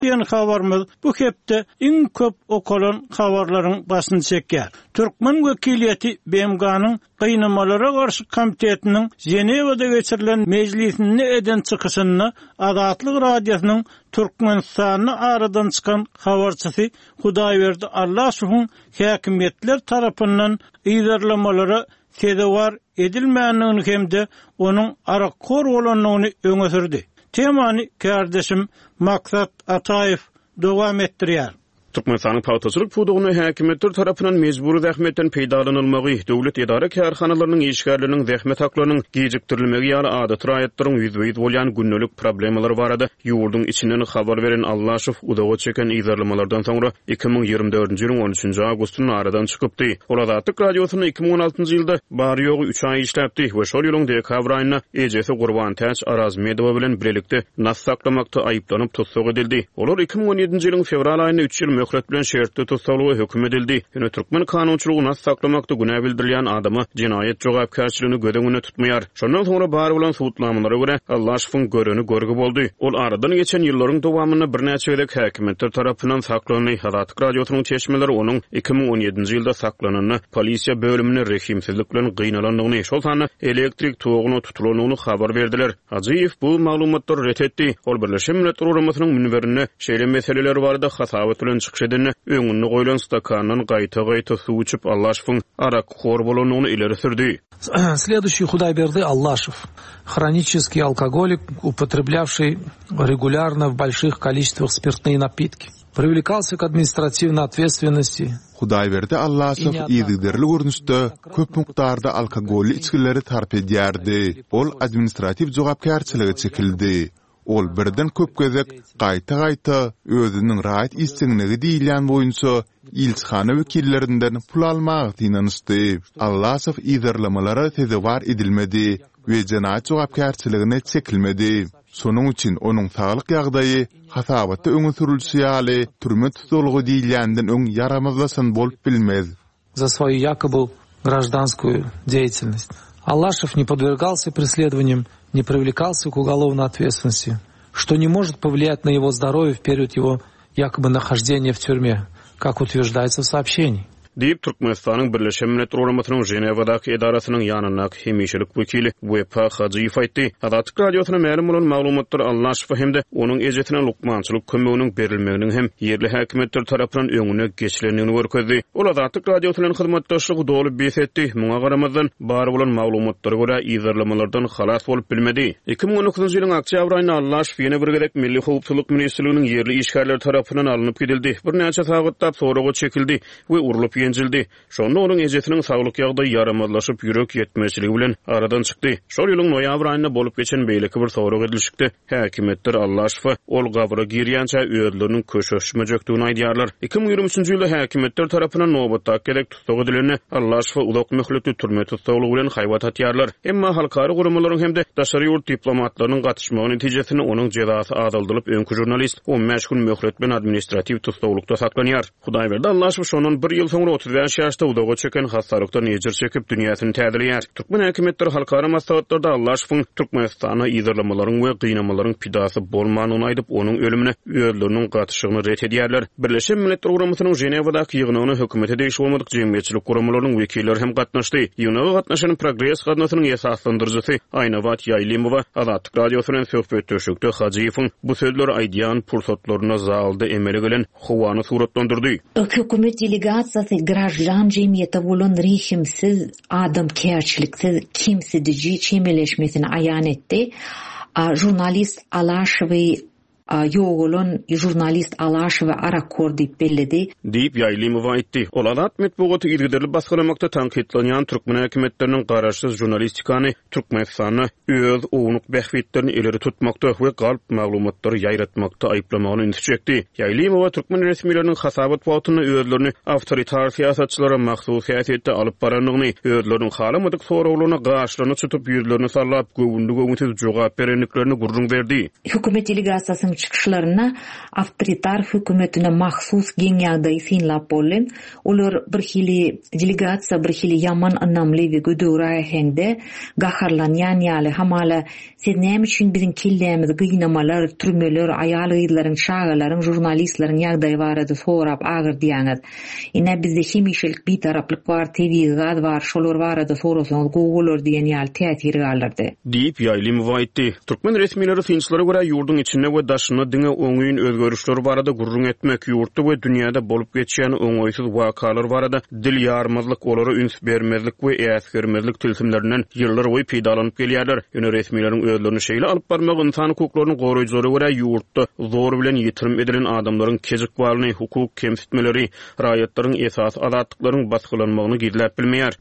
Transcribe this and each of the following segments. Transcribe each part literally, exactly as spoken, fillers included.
diyen habarymyz bu hepde iň köp okalan habarlaryň başyny çekýär. Türkmen wekiliýeti B M G'nyň Gynamalara garşy komitetiniň Jenewada geçirilen mejlisini eden çykyşyny Azatlyk radiosynyň Türkmenistany aradan çykan habarçysy Hudaýberdi Allaşowyň häkimetler tarapyndan ýerlemelere tedawar edilmänligini hemde onuň arakor bolanyny öňe sürdi. Temany kardeşim Maksat Ataýew dowam etdirýär. Türkmenistanyň pawtaçylyk pudugyny häkimetler tarapyndan mejburi zähmetden peýdalanylmagy, döwlet idara karhanalarynyň işgärleriniň zähmet haklarynyň gejikdirilmegi ýaly adat raýatlaryň ýüzbeýiz bolýan günnelik problemler barada ýurdun içinden habar beren Allaşow udaga çeken ýerlemelerden soňra iki ming ýygrimi dördünji ýylyň on üçünji awgustyny aradan çykypdy. Ol Azatlyk radiosyny iki ming on altynjy ýylda bary ýogy üç ay işläpdi we şol ýylyň dekabr aýyna ejesi Gurban Täç Arazmedowa bilen birlikde nas saklamakda aýyplanyp tutsak edildi. Olar iki ming on ýedinji ýylyň fevral aýyna üç ýyl möhlet bilen şertde tutsalygy hüküm edildi. Ýöne türkmen kanunçylygyna nas saklamakda günä bildirilýän adamy jinaýet jogapkärçiligini gödeňine tutmaýar. Şondan soňra bary bilen suwutlamlara görä Allaşowyň görüni görgi boldy. Ol aradan geçen ýyllaryň dowamyny bir näçe ýyllyk häkimetler tarapyndan saklanyny Azatlyk radiosynyň çeşmeleri onuň iki ming on ýedinji ýylda saklananyny polisiýa bölümine rehimsizlik bilen gynalanyny, şol sany elektrik toguny tutulanyny habar berdiler. Hajiýew bu maglumatları ret etdi. Ol Birleşen Milletler Uramasanyň münberine şeýle meseleler barada hasabat bilen çykşedini öňüne goýulan stakandan gaýta-gaýta suw içip Allaşowyň arakor bolanyny ileri sürdi. Следующий Hudaýberdi Allaşow, хронический алкоголик, употреблявший регулярно в больших количествах спиртные напитки, привлекался к административной ответственности. Hudaýberdi Allaşow ýygyderli görnüşde köp miktarda alkogolly içkileri tarp edýärdi. Ol administrativ jogapkärçiligi çekildi. Ol birden köp gezek gaýta-gaýta özüniň raýat isleňligi diýilýän boýunça ilçhana wekillerinden pul almagy tinanysdy. Allaşow ýerlemelere tedawar edilmedi we jinaýat jogapkärçiligine çekilmedi. Şonuň üçin onuň saglyk ýagdaýy hasabatda öňe sürilýär ýaly türme tutulugy diýilýänden öň yaramazlasyn bolup bilmez. За свою якобы гражданскую деятельность Аллашев не подвергался преследованиям, не привлекался к уголовной ответственности, что не может повлиять на его здоровье в период его якобы нахождения в тюрьме, как утверждается в сообщении. Diýip Türkmenistanyň Birleşen Milletler Uramasynyň Jenewadaky edarasynyň ýanynak hemişilik wekili Wepa Hajiýew aýtdy. Azatlyk radiosyna ma'lum bolan maglumatlar Allaşow hemde onuň ejetine lukmançylyk kömeginiň berilmeginiň hem ýerli häkimetler tarapyndan öňüne geçilendigini görkezdi. Ol Azatlyk radiosynyň hyzmatdaşlygy dolup besetdi. Muňa garamazdan bary bolan maglumatlary görä ýerlemelerden halas bolup bilmedi. iki ming on dokuzunjy ýylyň oktýabr aýyna Allaşow ýene bir gezek Milli Howpsuzlyk ministrliginiň ýerli işgärler tarapyndan alınıp gidildi. Bir näçe sagatda soraga çekildi we urulyp ýenjildi. Şonda onuň ejesiniň saglyk ýagdaýy yaramazlaşyp ýürek ýetmezçiligi bilen aradan çykdy. Şol ýylyň noýabr aýynda bolup geçen beýleki bir sorag edilişikde häkimetler Allaşowy ol gabra girýänçä öýdleriniň köşeşmejekdigini aýdýarlar. iki ming ýygrimi üçünjü ýylda häkimetler tarapyndan nobatda gerek tutsak edileni Allaşowy ulak möhletli türme tutsagyly bilen haýbat atýarlar. Emma halkary guramalaryň hemde daşary ýurt diplomatlarynyň gatnaşmagy netijesinde onuň jazasy azaldylyp öňkü jurnalist on beş gün möhlet bilen administrativ tutsaglykda saklanýar. Hudaýberdi Allaşow şondan bir ýyl soňra otuz beş ýaşda udaga çeken hasarykdan ejir çekip dünýäsini täzelýär. Türkmen häkimetleri halkara maslahatlarda Allaşowyň Türkmenistana ýerlemelerini we gynamalaryň pidasy bolmanyny aýdyp onuň ölümine öýleriniň gatyşygyny ret edýärler. Birleşen Milletler Uramasynyň Jenewadaky ýygynyny hökümete değiş bolmadyk jemgyýetçilik guramalarynyň wekilleri hem gatnaşdy. Ýygyna gatnaşan Progress gadnasynyň esaslandyrjysy Aýnawat Ýaýlymowa Azatlyk radiosynyň söhbetdeşikde Hajiýewiň bu sözleri aýdýan pursatlaryna zalda emele gelen howany suratlandyrdy. Hökümet delegatsiýasy gраждан jemgyýeti bolan rehimsiz adamkärçiliksiz kimsedici çemeleşmesini aýan etdi. Jurnalist Allaşowy ýoğulun jurnalist Allaşowy arakor diýip belledi. Diýip Ýaýlymowa aýtdy. Ol adat metbugaty ýergiderli basgalamakda tanqidlanýan türkmen häkimetleriniň garaşsyz jurnalistikany Türkmenistany öz owunluk bähwitlerini ileri tutmakda we galp maglumatlary ýaýratmakda aýplamagyny intiçekdi. Ýaýlymowa türkmen resmiýetleriniň hasabat wagtyny özlerini awtoritar siýasatçylara mahsus häsiýetde alyp baranlygyny, özleriniň halamadyk sorawlaryna gaşlaryny tutup ýüzlerini sallap gowundy gowunsiz jogap berenliklerini gurrun berdi. Hökümet delegatsiýasynyň çıkışlarına avtoritar hökümetine mahsus geň ýagdaý synlap bolan. Olar bir hili delegasiýa bir hili yaman anlamly we gödöwra hende gaharlanýan ýaly hamala siz näme üçin biziň kildämiz gynamalar, türmeler, aýal gyzlaryň, şagalaryň, jurnalistlaryň ýagdaýy barada sorap agyr diýäňiz. Ine bizde hemişelik bir taraplyk bar, T V gaz bar, şolar barada sorasaňyz Google diýen ýaly täsir galardy. Diýip ýaýly muwaitdi. Türkmen resmileri finçlere göre ýurdun içinde we daşyna diňe oňuýun özgörüşleri barada gurrun etmek, ýurtda we dünýäde bolup geçýän oňoýsuz wakalar barada dil ýarmazlyk, olara üns bermezlik we äsgermezlik tilsimlerinden ýyllar boýy peýdalanyp gelýärler. Ýöne resmileriň özlerini şeýle alyp barmak insan hukuklaryny goraýjylary göre ýurtda zor bilen ýitirim edilen adamlaryň kezik walyny, hukuk kemsitmeleri, raýatlaryň esas azatlyklaryň basgylanmagyny gizläp bilmeýär.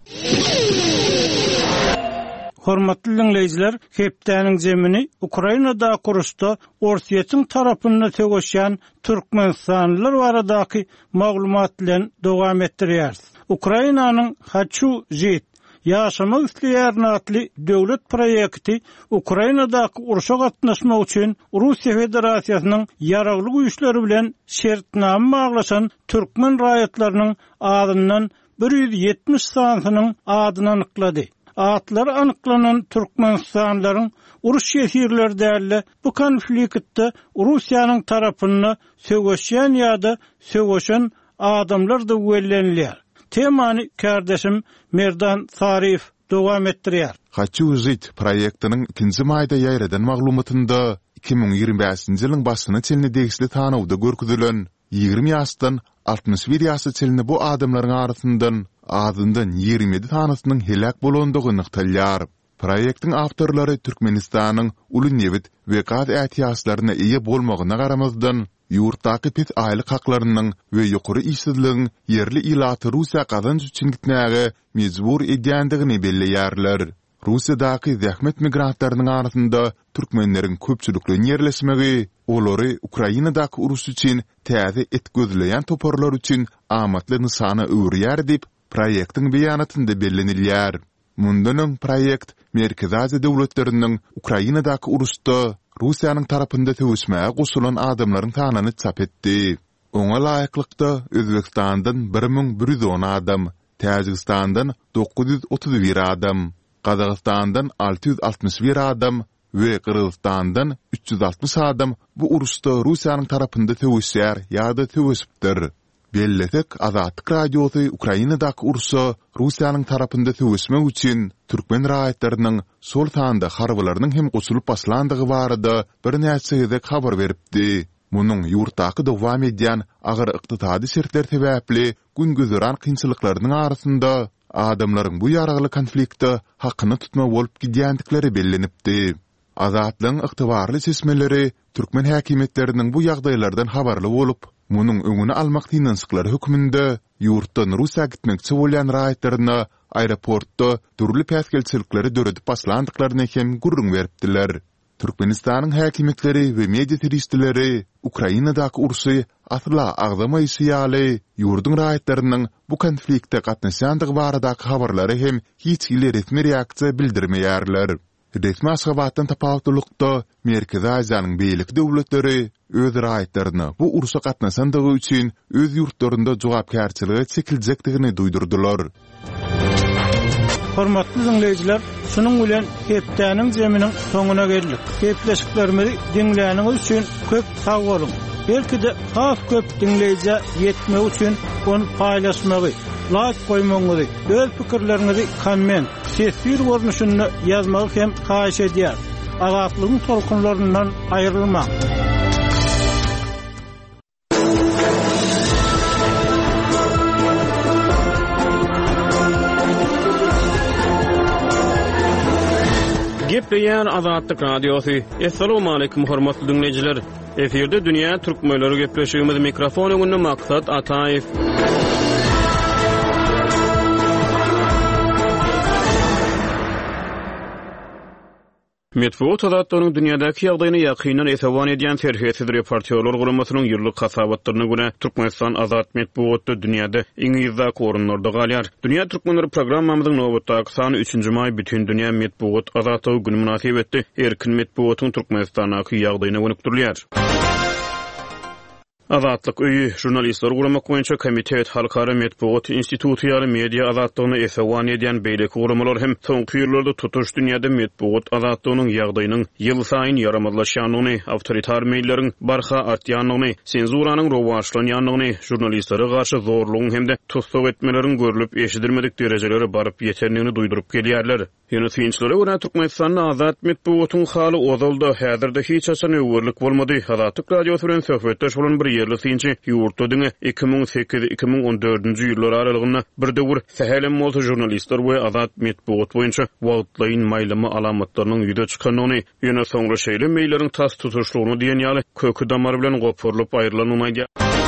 Hormatly dinleyijiler, hepdäniň zemini Ukrainada kuruşda Orsiýetin tarapynda tögeşýän türkmenistanlylar baradaky maglumat bilen dowam etdirýär. Ukrainanyň Haçu Jit ýaşamak isleýär natly döwlet proýekti Ukrainadaky uruşa gatnaşmak üçin Russiýa Federasiýasynyň ýaragly güýçleri bilen şertname baglaşan türkmen raýatlarynyň adyndan bir yüz ýetmiş sanynyň adyny anyklady. Atlar anyklanan türkmenistanlaryň uruş şehirleri däli bu konfliktde Russiýanyň tarapyna sögeşýän ýa-da sögeşen adamlar da wellenilýär. Temany kardeşim Merdan Sarif dowam etdirýär. Haçu Jit proýektiniň ikinji maýda ýaýradan maglumatynda iki bin ýigirmi beşinji ýylyň başyny çelini degisli tanawda görkezülen ýigirmi ýaşdan altmış bir ýaşa çelini bu adamlaryň arasyndan adyndan ýigirmi ýedi tanasynyň helak bolandygy nykdalýar. Proýektiň awtorlary Türkmenistanyň uly nevit we gaz ätiýaçlaryna eýe bolmagyna garamazdan ýurtdaky pet aýlyk haklarynyň we ýokary işsizligiň yerli ilaty Russiýa gazanç üçin gitmäge mejbur edýändigini belleýärler. Russiýadaky zähmet migrantlarynyň arasynda türkmenleriň köpçülikli yerleşmegi, olary Ukrainadaky uruş üçin täze et gözleýän toparlar üçin amatly nysana öwrýär diýip proýektiň beýanatynda bellenilýär. Mundan proýekt Merkezi Aziýa döwletleriniň Ukrainadaky uruşda Russiýanyň tarapynda töwüşmäge goşulan adamlaryň sanyny çap etdi. Oňa laýyklykda Özbekistandan bir bin bir yüz on adam, Täjikistandan dokuz yüz otuz bir adam, Kazakstandan altı yüz altmış bir adam we Kyrgyzstandan üç yüz altmış adam bu uruşda Russiýanyň tarapynda töwüşýär ýa-da töwüşipdir. Belletek Azatlyk radiosu Ukrainadaky uruşa Russiýanyň tarapynda töwüşmek üçin türkmen raýatlarynyň sol tanda harbalarynyň hem goşulyp başlandygy barada bir näçe ýerde habar beripdi. Munyň ýurtdaky dowam edýän agyr ykdysady şertler sebäpli gün gözüren kynçylyklarynyň arasynda adamlaryň bu ýaragly konfliktde hakyny tutma bolup gidýändikleri bellenipdi. Azatlyň yktybarly sesmeleri türkmen häkimetleriniň bu ýagdaýlardan habarly bolup, munyň öňüni almak tynançyklary hökmünde ýurtdan Russiýa gitmekçi bolýan raýatlaryna aeroportda türli päsgelçilikleri döredip başlandyklaryna hem gurrun beripdiler. Türkmenistanyň häkimetleri we media teristleri Ukrainadaky urusy asla agzamaýysy ýaly ýurdun raýatlarynyň bu konfliktde gatnaşandygy baradaky habarlary hem hiç ýyly resmi reaksiýa bildirmeýärler. Resmi aşgabatdan tapawutlykda Merkezi Aziýanyň beýlik döwletleri öz raýatlaryny bu urusy gatnaşandygy üçin öz ýurtlarynda jogapkärçiligi çekiljekdigini duýdurdylar. Hormatly dinleyijiler, şunuň bilen hepdäniň zeminiň soňuna geldik. Hepleşiklerimizi dinläniňiz üçin köp sag bolun. Belki de has köp dinleýije ýetmek üçin onu paýlaşmagy, like goýmagy, öz pikirlerinizi komment, sesli görnüşinde ýazmagy hem haýyş edýär. Azatlygyň tolkunlaryndan aýrylmak. Gepleyen Azatlyk radiosu. Assalamu alaykum hormatly dinleyijiler. Eferde dünýä türkmenleri gepleşýümiz mikrofon öňünde maksat Ataýew. Metbuat azatlygynyň dünýädäki ýagdaýyny ýakynan esawan edýän serhesiz reportýerler guramasynyň ýyllyk hasabatlaryna görä Türkmenistan azat metbuatda dünýäde iň ýyzak orunlarda galýar. Dünýä türkmenleri programmamyzyň nowatdaky sany üçünji may bütün dünýä metbuat azatlygy güni münasibetli erkin metbuatyň Türkmenistanaky ýagdaýyna gönükdirilýär. Azatlyk öýü jurnalistler guramak boýunça Komitet Halkara Medeniýet Instituty ýaly media azatlygyny esewan edýän beýleki guramalar hem soňky ýyllarda tutuş dünýäde medeniýet azatlygynyň ýagdaýynyň ýyl saýyn ýaramazlaşýanyny, awtoritar meýilleriň barha artýanyny, senzuranyň rowaşlanýanyny, jurnalistlere garşy zorlugyň hemde tutsak etmeleriň görülüp eşidilmedik derejelere baryp ýeterligini duýduryp gelýärler. Ýönetimçilere görä Türkmenistanyň azat medeniýetyň haly ozalda häzirde hiç haçan öwürlik bolmady. Azatlyk radiosu bilen söhbetdeş bolan bir ýerli synçy ýurtda diňe iki ming sekiz iki ming on dördünji ýyllar aralygynda birde bir sähelem bolsa jurnalistler we azat medeniýet boýunça wagtlaýyn maýlama alamatlarynyň ýüze çykanyny, ýöne soňra şeýle meýilleriň tas tutuşlugyny diýen ýaly kökü damar bilen gopurlyp aýrylanyny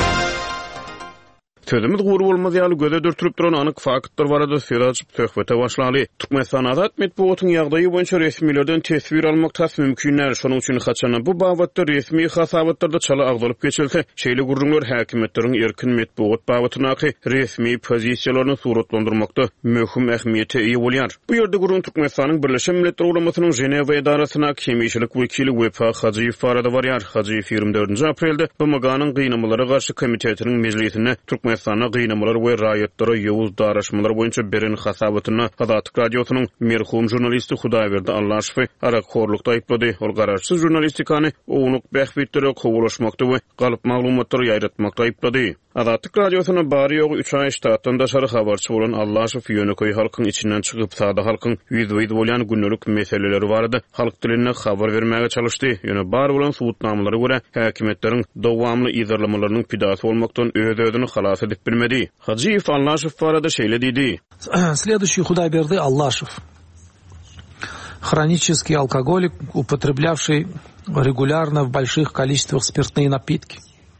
Sözümüz guru bolmaz ýaly göze dürtürip duran anyk faktlar barada söz açyp söhbete başlaly. Türkmenistan azat medeniýetyň ýagdaýy boýunça resmilerden tesbir almak tas mümkinler. Şonuň üçin haçan bu babatda resmi hasabatlarda çala agdalyp geçilse, şeýle gurrunlar häkimetleriň erkin medeniýet babatynaky resmi pozisiýalaryny suratlandyrmakda möhüm ähmiýete ýa bolýar. Bu ýerde gurrun Türkmenistanyň Birleşen Milletler Guramasynyň Ženewa edarasyna kemişlik wekili Wefa Hajiýew barada barýar. Hajiýew ýygrimi dördünji aprelde B M G-nyň gynamalara garşy komitetiniň mejlisine Türkmen Sana gynamalar we raýatlara ýowuz daraşmalar boýunça beren hasabatyna Azatlyk radiosynyň merhum jurnalisti Hudaýberdi Allaşew arakhorlukda aýplady. Ol garaşsyz jurnalistikany ownuk bähbitleri gowalaşmakda we galyp maglumatlary ýaýratmakda aýplady. Azatlyk radiosyna bary ýogy üç ay ştatdan daşary habarçy bolan Allaşew ýöneköý halkyň içinden çykyp sada halkyň ýüzüýid bolýan günlük meseleleri barada halk diline habar bermäge çalışdy. Ýöne bar bolan suwutnamalary görä häkimetleriň dowamly ýazarlamalarynyň pidasy bolmakdan öz-özüni halas edip bilmedi. Hajiýew Allaşew barada şeýle diýdi. Следующий Hudaýberdi Allaşew. Хронический алкоголик, употреблявший регулярно в больших количествах спиртные напитки.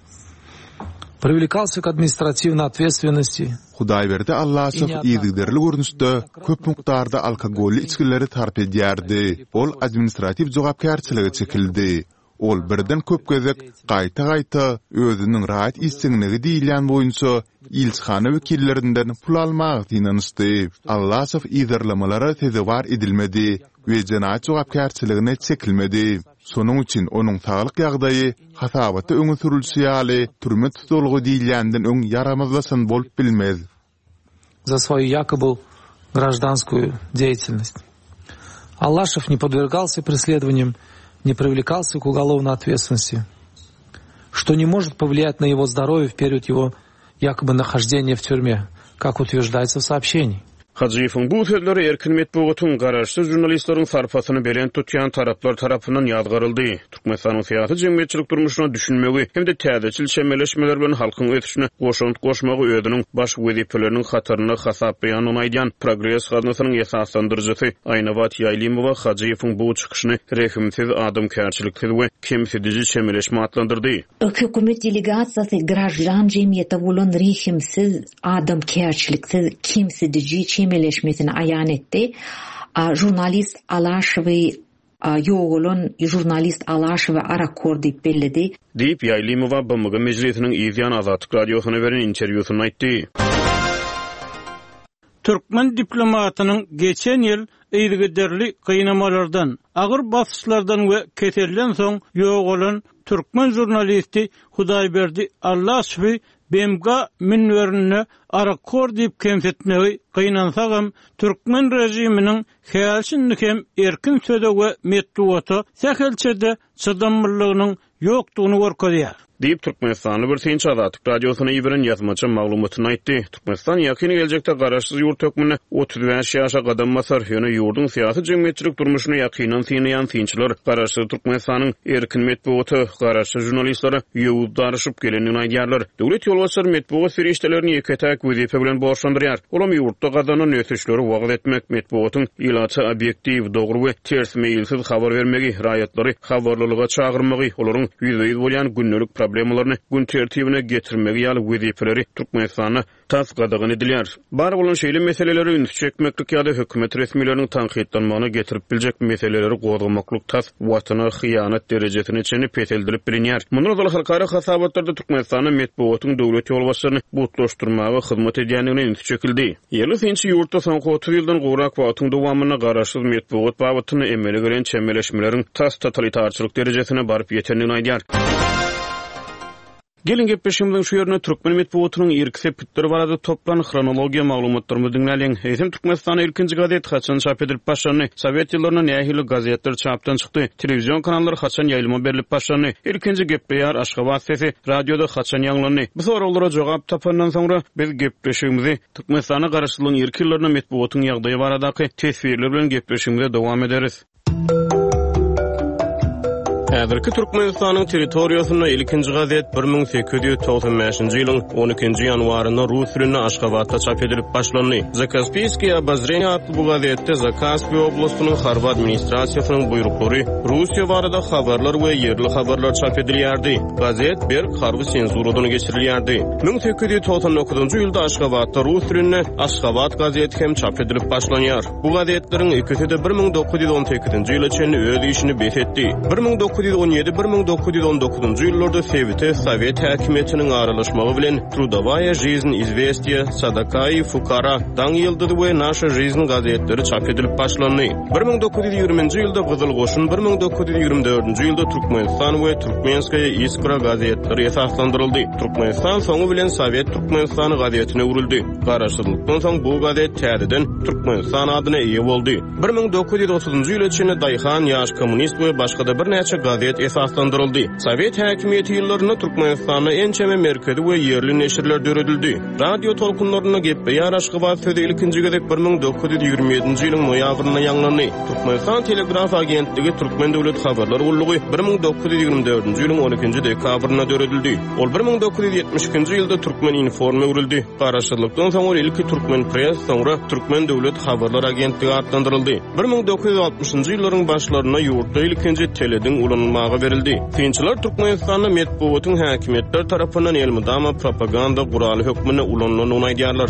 Привлекался к административной ответственности. Hudaýberdi Allaşew ýygdyrly görnüşde köp miktarda alkogolly içkileri tarp edýärdi. Ol administrativ jogapkärçiligi çekildi. Ol birden köp gezek gaýta-gaýta özüniň rahat isçiňligi diýilen boýunça ilçhana wekillerinden pul almak dinanysty. Allaşew ýygdyrlamalara tezewar edilmedi we janaat jogapkärçiligine çekilmedi. Sonuň üçin onuň saglyk ýagdaýy hasabaty öňe sürülse ýaly türme tutulgy diýilenden öň yaramazlasyn bolup bilmez. За свою якобы гражданскую деятельность. Аллашев не подвергался преследованиям, не привлекался к уголовной ответственности, что не может повлиять на его здоровье в период его якобы нахождения в тюрьме, как утверждается в сообщении. Hajiýewiň bu sözleri erkin medeniýetyň garaşsyz jurnalistleriň sarpasyny beren tutýan taraplar tarapyndan ýazgaryldy. Türkmenistanyň syýasy jemgyýetçilik durmuşyna düşünmegi hem de täzeçil şemeleşmeler bilen halkyň ötüşine goşunt goşmagy özüniň baş wezipeleriniň hataryny hasaplaýanyny aýdýan Progress gazinasynyň esaslandyrjysy Aynabat Ýaýlymowa Hajiýewiň bu çykyşyny rehimsiz adamkärçilikli we kemsedici şemeleşme adlandyrdy. Hökümet delegatsiýasy graždan jemgyýete bolan rehimsiz adamkärçiliksiz kemsedici çemeleşmesini ayan etdi. Jurnalist Allaşew ýoğulun jurnalist Allaşew arakor diýip bellidi. Diýip Ýaýlymowa B M G mejlisiniň Ýyzýan Azatlyk radiosyna beren interwýusyny aýtdy. Türkmen diplomatynyň geçen ýyl ýygderli gynamalardan, agyr basışlardan we keterlen soň ýoğulun Türkmen jurnalisti Hudaýberdi Allaşew B M G minwerine arakor diýip kemsetmegi gynansagam Türkmen rejiminiň häýälçinlik hem erkin söze we medeniýete sähelçede çydamlygynyň ýokdugyny görkezýär. Diýip Türkmenistanly bir synçy Azatlyk radiosyna ýiberen ýazmaçy maglumatyny aýtdy. Türkmenistan ýakyny geljekde garaşsyz ýurt hökmüne otuz beş ýaşa gadam basar. Ýöne ýurdun syýasy jemgyýetçilik durmuşyny ýakynan synýan synçylar garaşsyz Türkmenistanyň erkin medeniýeti, garaşsyz jurnalistlary ýowuz daraşyp gelenini aýdýarlar. Döwlet ýolbaşçylary medeniýet feriştelerini ýeketäk wezipe bilen borçlandyrýar. Olam ýurtda gazanan ötüşleri wagt etmek, medeniýetyň ilaçy obyektiw, dogry we ters meýilsiz habar bermegi, raýatlary habarlylyga çagyrmagy, olaryň ýüzüýid bolýan günlük problemlaryny gün tertibine getirmegi ýaly wezipeleri Türkmenistana tas gadagyny edilýär. Bar bolan şeýle meseleleri üns çekmeklik ýa-da hökümet resmiýetleriniň tanqidlanmagyna getirip biljek meseleleri gozgamaklyk tas watana hyýanat derejesine çenip peteldirip bilinýär. Mundan dolayy halkara hasabatlarda Türkmenistanyň medeniýetyň döwlet ýolbaşçylaryny butlaşdyrmagy hyzmat edýändigini üns çekildi. Ýerli synçy ýurtda soňky otuz ýyldan gorak wagtyň dowamyna garaşsyz medeniýet babatyny emele gelen çemeleşmeleriň tas totalitarçylyk derejesine baryp ýetendigini aýdýar. Gelin gepleşimden şu yerine Türkmen Medeniýetynyň irki sepetleri barada toplan kronologiya maglumatlaryny dinlälen. Eýsem Türkmenistan ilkinji gazet haçan çap edilip başlany. Sowet ýyllaryna nähili gazetler çapdan çykdy. Telewizion kanallary haçan ýaýlyma berilip başlany. İlkinji gepleýär Aşgabat sesi radioda haçan ýaňlany. Bu soralara jogap tapandan soňra biz gepleşigimizi Türkmenistana garaşlygyň irki ýyllaryna medeniýetyň ýagdaýy baradaky tesbirler bilen gepleşigimize dowam ederiz. Häzirki Türkmenistanyň territoriýasyna ilkinji gazet bir ming sekiz ýüz togson beşinji ýylyň on ikinji ýanwaryna rus dilinde Aşgabatda çap edilip başlany. Zakazpiyskiy obozrenie adly bu gazetde Zakazpiy oblastynyň harby administrasiýasynyň buyruklary, Russiýa barada habarlar we ýerli habarlar çap edilýärdi. Gazet bir harby senzuradan geçirilýärdi. bir ming sekiz ýüz togson dokuzunji ýylda Aşgabatda rus dilinde Aşgabat gazeti hem çap edilip başlanýar. Bu gazetleriň ikisi de bir ming dokuz ýüz on sekizinji ýyla çenli öz işini besetdi. bir ming dokuz ýüz on ýedi bir ming dokuz ýüz on dokuzunji ýyllarda Sowet Sowet häkimetiniň aralaşmagy bilen Trudovaya жизнь известия, Sadakay Fukara, Daň ýyldyry we Naša жизнь gazetleri çap edilip başlandy. bir ming dokuz ýüz ýigriminji ýylda Gyzyl Goşun, bir ming dokuz ýüz ýigrimbi dördünji ýylda Türkmenistan we Türkmenskaya Iskra gazetleri esaslandyryldy. Türkmenistan soňu bilen Sowet Türkmenistany gazetine urildi. Garaşdyrylykdan soň bu gazet täzeden Türkmenistan adyna eýe boldy. bir ming dokuz ýüz otuzunji ýyla çenli Daýhan ýaş kommunist we başga-da bir näçe gazet esaslandyryldy. Sowet häkimiýeti ýyllaryna Türkmenistana ençeme merkezi we ýerli neşirler döredildi. Radio tolkunlaryna gepleýär Aşgabat sözi ilkinji gazet bir ming dokuz ýüz ýigirmi ýedinji ýylyň noýabryna ýaňlandy. Türkmenistan telegraf agentligi Türkmen döwlet habarlar ullugy bir ming dokuz ýüz ýigirmi dördünji ýylyň on ikinji dekabryna döredildi. Ol bir ming dokuz ýüz ýetmiş ikinji ýylda Türkmen informe urildi. Garaşdyrylykdan soň ol ilki Türkmen press, soňra Türkmen döwlet habarlar agentligi adlandyryldy. bir ming dokuz ýüz altmışynjy ýyllaryň başlaryna ýurtda ilkinji telediň ulanmagy berildi. Finçiler Türkmenistanyň medeniýetyň häkimetler tarapyndan elmydama propaganda guraly hökmüne ulanlanyny aýdýarlar.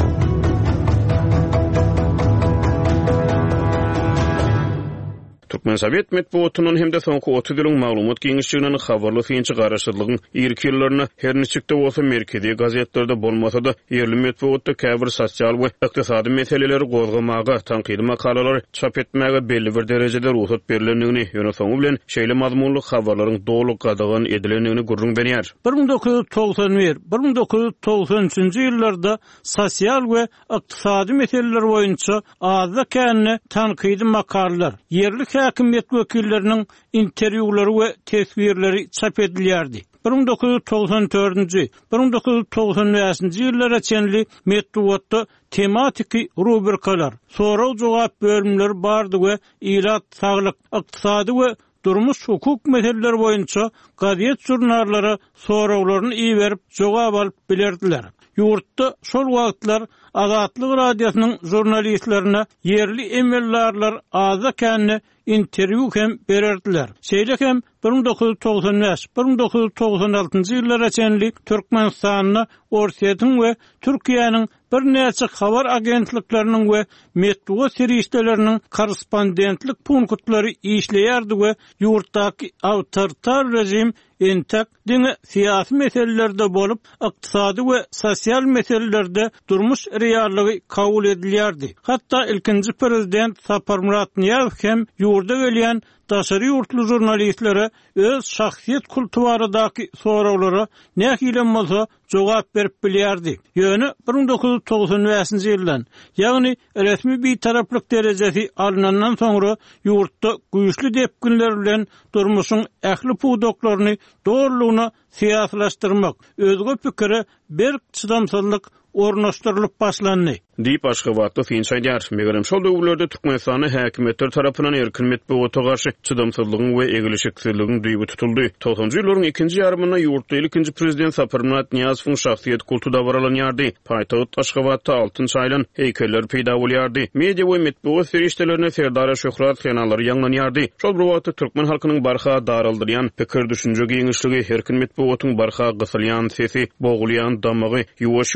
Türkmen Sowet medeniýetynyň hem de soňky otuz ýylyň maglumat giňişçiliginiň habarly finçi garaşdyrlygyň irki ýyllaryna her niçikde bolsa merkezi gazetlerde bolmasa da ýerli medeniýetde käbir sosial we ykdysady meseleleri gozgamaga, tanqidi makalalar çap etmäge belli bir derejede ruhsat berilendigini, ýöne soňu bilen şeýle mazmunly habarlaryň doluq gadagan edilendigini gurrun berýär. bir ming dokuz ýüz togson bir bir ming dokuz ýüz togson üçinji ýyllarda sosial we ykdysady meseleler boýunça azda känne tanqidi makalalar, ýerli häkimet wekilleriniň interwýulary we tesbirleri çap edilýärdi. bir ming dokuz ýüz togson dördünji bir ming dokuz ýüz togson beşinji ýyllara çenli medeniýetde tematiki rubrikalar, soraw jogap bölümleri bardy we ilat, saglyk, ykdysady we durmuş hukuk meseleleri boýunça gazet jurnallara sorawlaryny iýerip jogap alyp bilerdiler. Ýurtda şol wagtlar Azatlyk radiosynyň jurnalistlerine yerli emellerler aza känne interwýu hem bererdiler. Şeýle hem bir ming dokuz ýüz togson beş bir ming dokuz ýüz togson altynjy ýyllara çenli Türkmenistanyň, Orsiýatyň we Türkiýanyň bir näçe habar agentlikleriniň we medeniýet serişdeleriniň korrespondentlik punktlary işleýärdi we ýurtdaky awtoritar rejim entek diňe syýasy meselelerde bolup, ykdysady we sosial meselelerde durmuş reallygy kabul edilýärdi. Hatda ilkinji prezident Sapar Murat Niýazow hem ýurda gelýän daşary ýurtly jurnalistlere öz şahsiýet kultuwarydaky sorawlara nähile bolsa jogap berip bilýärdi. Ýöne bir ming dokuz ýüz togson beşinji ýyldan, ýagny resmi bir taraplyk derejesi alynandan soňra ýurtda güýçli depkinler bilen durmuşyň ähli pudoklaryny doğrulugyna syýaslaşdyrmak, özgä pikiri bir çydamsızlyk ornaşdyrylyp başlandy. Diýip Aşgabatda finç aýdýar. Megerem şol döwürlerde Türkmenistanyň häkimetler tarapyndan erkin medeniýete garşy çydamsızlygyň we egilişiksizligiň duýby tutuldy. togsonjy ýyllaryň ikinji ýarymyna ýurtda ilkinji prezident Sapar Murat Niýazowyň şahsiýet kultu da baralanýardy. Paýtagyt Aşgabatda altynçy aýlan heýkeller peýda bolýardy. Media we medeniýet serişdelerine Serdara Şöhrat kanallary ýaňlanýardy. Şol bir wagtda türkmen halkynyň barha daraldyrýan pikir düşünje giňişligi, erkin medeniýetiň barha gysylýan sesi, bogulýan damagy, ýuwaş-ýuwaşdan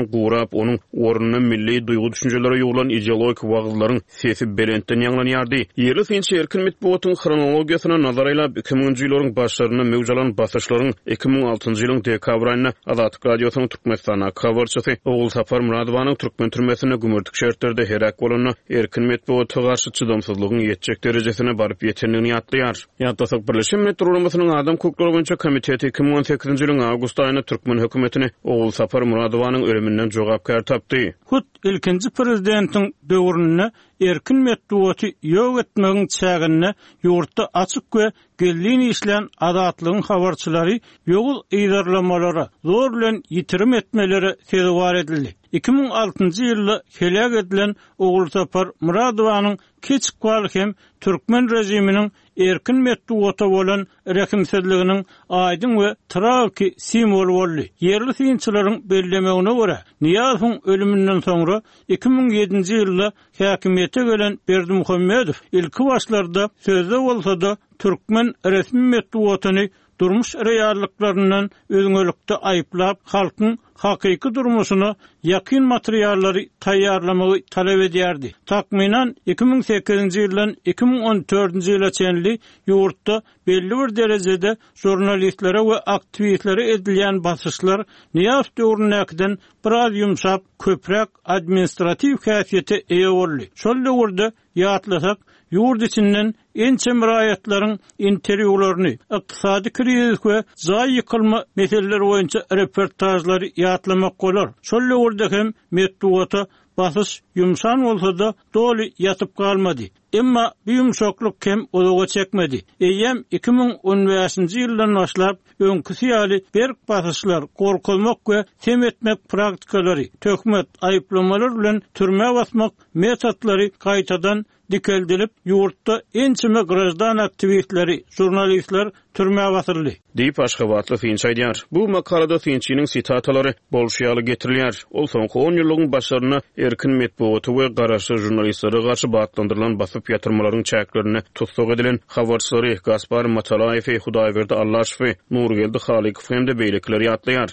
Türkmenistanyň gurap onuň ornuny milli duýgu düşünjelere ýolan ideologik wagtlaryň sesi berentden ýanglanýardy. Ýerli finçi erkin metbuatyň chronologiýasyna nazar aýlap iki miňinji ýyllaryň başlaryna mewjalan basyşlaryň iki miň altynjy ýylyň dekabr aýyna Azatlyk radiosynyň Türkmenistana habarçysy Oğul Sapar Muradowanyň türkmen türmesine gümürtük şertlerde herak bolany erkin metbuaty garşy çydamsızlygyň ýetjek derejesine baryp ýetenligini ýatlaýar. Ýatlasak Birleşen Milletler Uramasynyň Adam Hukukları boýunça komiteti iki miň on sekizinji ýylyň awgust aýyna türkmen hökümetini Oğul Sapar Muradowanyň ölüminden jogapkar tapdy. Hut ilkinji prezidentiň döwründe erkin metbuaty ýok etmegiň çägine ýurtda açyk we gelin işlen adatlygyň habarçylary ýogul ýydarlamalara zor bilen ýitirim etmeleri sebäp edildi. iki miň altynjy ýylda helak edilen Oğul Sapar Muradowanyň kiçik waly hem türkmen rejiminiň erkin metbuata bolan rekimsizliginiň aýdyn we tragik simwol boldy. Ýerli finçilerin bellemegine görä, Niýazowyň ölümünden soňra iki miň ýedinji ýylda häkimiýete gelen Berdimuhammedow ilki başlarda sözde bolsa-da türkmen resmi metbuatyny durmuş reallıklarından özgürlükde ayıplap halkın hakyky durmuşyna yakın materiallary taýýarlamagy talep edýärdi. Takminan iki miň sekizinji ýyldan iki miň on dördünji ýyla çenli ýurtda belli bir derejede jurnalistlere we aktivistlere edilýän basyşlar Niýaz döwründen biraz ýumşap, köprek administrativ häsiýete eýe boldy. Şol döwürde ýatlasak ýurt içinden ençe miraýatlaryň interwýularyny, ykdysady krizis we zaý ýykylma meseleleri boýunça reportajlary ýatlamak bolar. Şol döwürde hem metbuata basyş ýumşan bolsa-da doly ýatyp galmady. Emma bu ýumşaklyk hem odaga çekmedi. Eýem iki miň on beşinji ýyldan başlap öňkü ýaly berk basyşlar, gorkulmak we tem etmek praktikalary, töhmet, aýyplamalar bilen türme basmak metodlary gaýtadan dikeldilip ýurtda ençime grajdan aktivistleri, jurnalistler türme basyldy. Diýip Aşgabatly finç aýdýar. Bu makalada finçiniň sitatalary bolşýaly getirilýär. Ol soňky on ýylyň başlaryna erkin metbuaty we garaşy jurnalistlere garşy batlandyrylan basyp ýatyrmalaryň çäklerini tutsak edilen habarçylary Gaspar Matalaýew, Hudaýberdi Allaşew, Nurgeldi Halykow hem de beýlekleri ýatlaýar.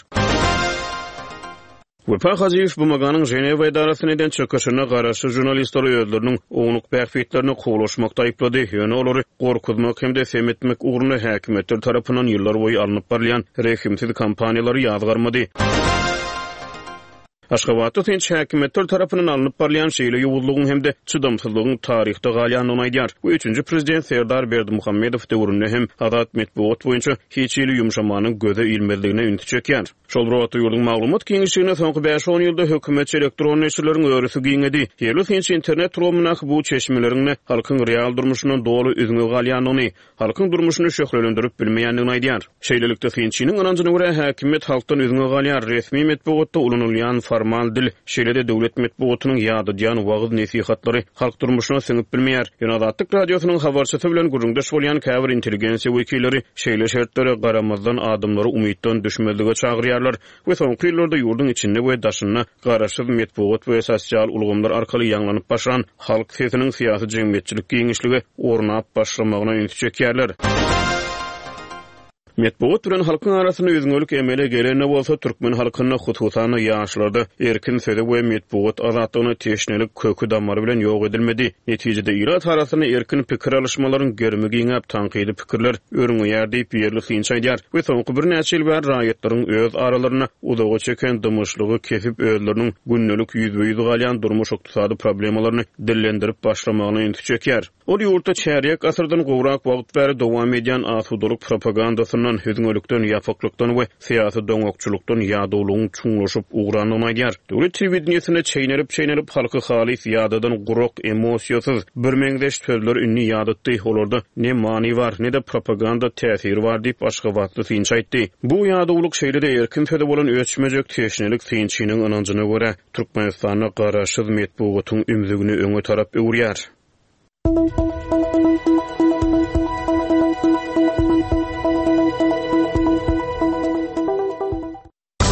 Wepa Haziýew bu maganyň Ženewa edarasynyň çöküşine garaşy jurnalistler öýdleriniň oňluk bähfitlerini gowlaşmakda aýplady. Ýöne olary gorkutmak hem de semetmek ugruna häkimetler tarapyndan ýyllar boýy alınıp barlayan rehimsiz kampaniýalary ýazgarmady. Aşgabatda tinç häkimetler tarapyndan alınıp barlayan şeýle ýowuzlygyň hem de çydamsızlygyň taryhda galýanyny aýdýar. Bu üçünji prezident Serdar Berdimuhammedow döwründe hem adat metbuat boýunça hiç ýyly ýumşamanyň göze ilmezligine ünit çekýär. Şol rowaty ýylyň maglumat keňişigine soňky beş on ýylda hökümet elektron näşrleriň öwrüsi giňedi. Ýerli finç internet turumyna bu çeşmelerini halkyň real durmuşynyň doly üzüňe galýanyny, halkyň durmuşyny şöhrelendirip bilmeýändigini aýdýar. Şeýlelikde finçiniň ananjyna görä häkimet halkdan üzüňe galýan resmi metbuatda ulanylýan formal dil, şeýle-de döwlet metbuatynyň ýadydan wagt nesihatlary halk durmuşyna siňip bilmeýär. Ýöne Azatlyk radiosynyň habarçysy bilen gurulmdaş bolýan käbir intelligensiýa wekilleri şeýle şertlere garamazdan adamlary umytdan düşmezlige çagyrýarlar we soňky ýyllarda ýurdun içinde we daşyna garaşyk metbuat we sosial ulgamlar arkaly ýanglanyp başlanan halk sesiniň syýasy jemgyýetçilik giňişligi ornap başlamagyna ünit çekýärler. Metbuat bilen halkyň arasyna özgürlük emele gelene bolsa türkmen halkyna hususan ýaşlarda erkin söze we metbuat azatlygyny teşnelik kökü damary bilen ýok edilmedi. Netijede ýylat arasyna erkin pikir alışmalaryň germi giňäp tanqidi pikirler örüňýär diýip ýerli finç aýdýar. We soňky bir näçe ýyl bäri raýatlaryň öz aralaryna udaga çeken dymyşlygy kesip özleriniň günnelik ýüzbeýüz galýan durmuş ykdysady problemalaryny dillendirip başlamagyna ünit çekýär. Ol ýurtda çäriýek asyrdan gowrak wagt bäri dowam edýän asudalyk propagandasynyň hüzgünlükden, ýapyklykdan we syýasy doňokçulukdan ýadylygyň çuňlaşyp ugranyny aýdýar. Döwlet telewizionyny çeýnerip-çeýnerip halky halis ýadydan guruk, emosiýasyz bir meňdeş sözler ünni ýadytdy. Olarda ne many bar, ne de propaganda täsiri bar diýip Aşgabatly finç aýtdy. Bu ýadylyk şeýle-de erkin söze bolan ölçmejek teşnelik finçiniň ananjyna görä Türkmenistanyň garaşyk metbuatyň ümzügini öňe tarap öwrýär.